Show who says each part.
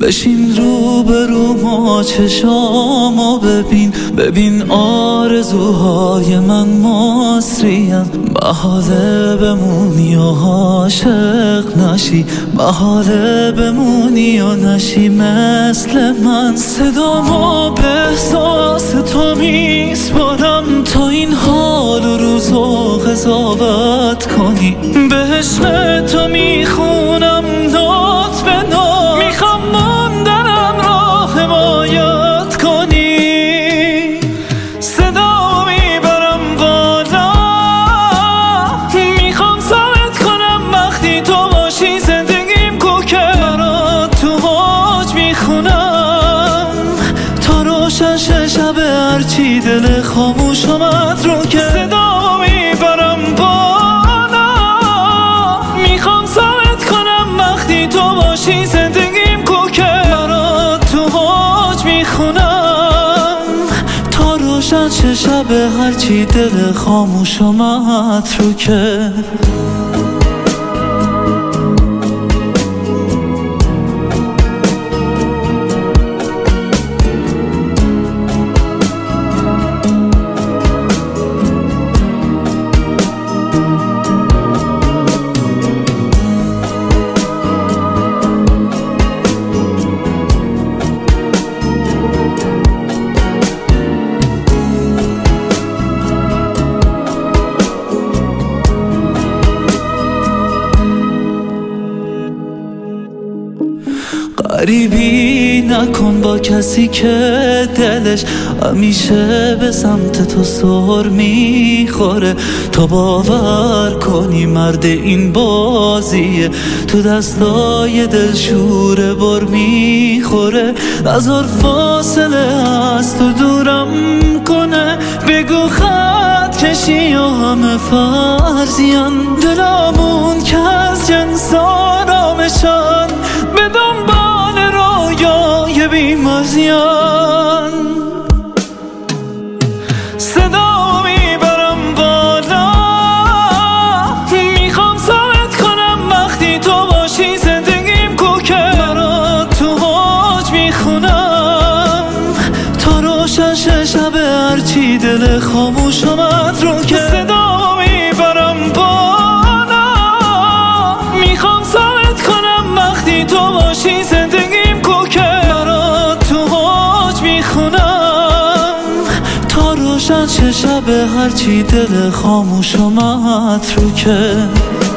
Speaker 1: بشین رو به رو ما چشامو ببین آرزوهای من مصریم. محاله بمونی و عاشق نشی، محاله بمونی و نشی مثل من. صدامو به احساس تو میسپارم تا این حال و روزو قضاوت کنی. به عشق تو میخونم نوت به نوت، میخوام موندنم را حمایت کنی. صدا میبرم بالا، میخوام ثابت کنم وقتی تو باشی زندگیم کوکه. برات تو حاج میخونم تا روشن شه شب، هرچی دل خاموشم اتروکه. صدا میبرم بالا، میخوام ثابت کنم وقتی تو باشی زندگیم کوکه. برات تو حاج میخونم تا روشن شه شب، هرچی دل خاموشم اتروکه. غریبی نکن با کسی که دلش همیشه به سمت تو سر میخوره. تا باور کنی مرد این بازیه، تو دستای دلشوره بر میخوره. هزار فاصله از تو دورم کنه، بگو خط کشی و همه فرضیان. دلمون که از جنس آرامشان، به دنبال رویای بیمارزیان. صدا میبرم بالا، میخوام ثابت کنم وقتی تو باشی زندگیم کوکه. برات تو حاج میخونم تا روشن شه شب، هرچی دل خاموشم اتروکه. صدا میبرم بالا، میخوام ثابت کنم وقتی تو باشی زندگیم کوکه. برات تو حاج میخونم تا روشن شه شب، هرچی دل خاموشم اتروکه.